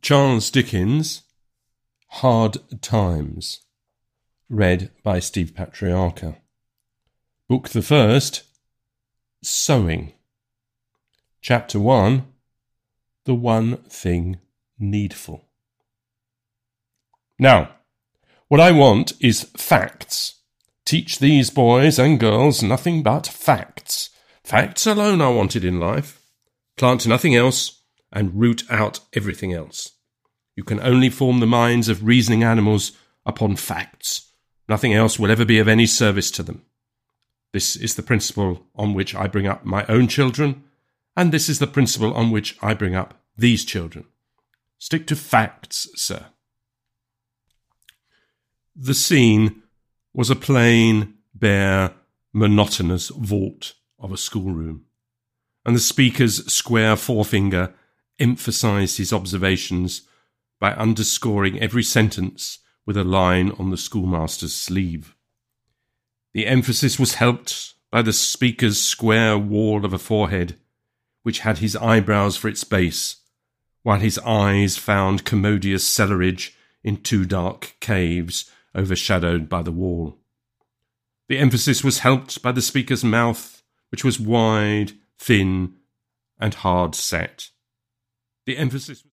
Charles Dickens' Hard Times, read by Steve Patriarca. Book the first, Sewing. Chapter 1, The One Thing Needful. Now, what I want is facts. Teach these boys and girls nothing but facts. Facts alone are wanted in life. Plant nothing else and root out everything else. You can only form the minds of reasoning animals upon facts. Nothing else will ever be of any service to them. This is the principle on which I bring up my own children, and this is the principle on which I bring up these children. Stick to facts, sir. The scene was a plain, bare, monotonous vault of a schoolroom, and the speaker's square forefinger emphasised his observations by underscoring every sentence with a line on the schoolmaster's sleeve. The emphasis was helped by the speaker's square wall of a forehead, which had his eyebrows for its base, while his eyes found commodious cellarage in two dark caves overshadowed by the wall. The emphasis was helped by the speaker's mouth, which was wide, thin, and hard set. The emphasis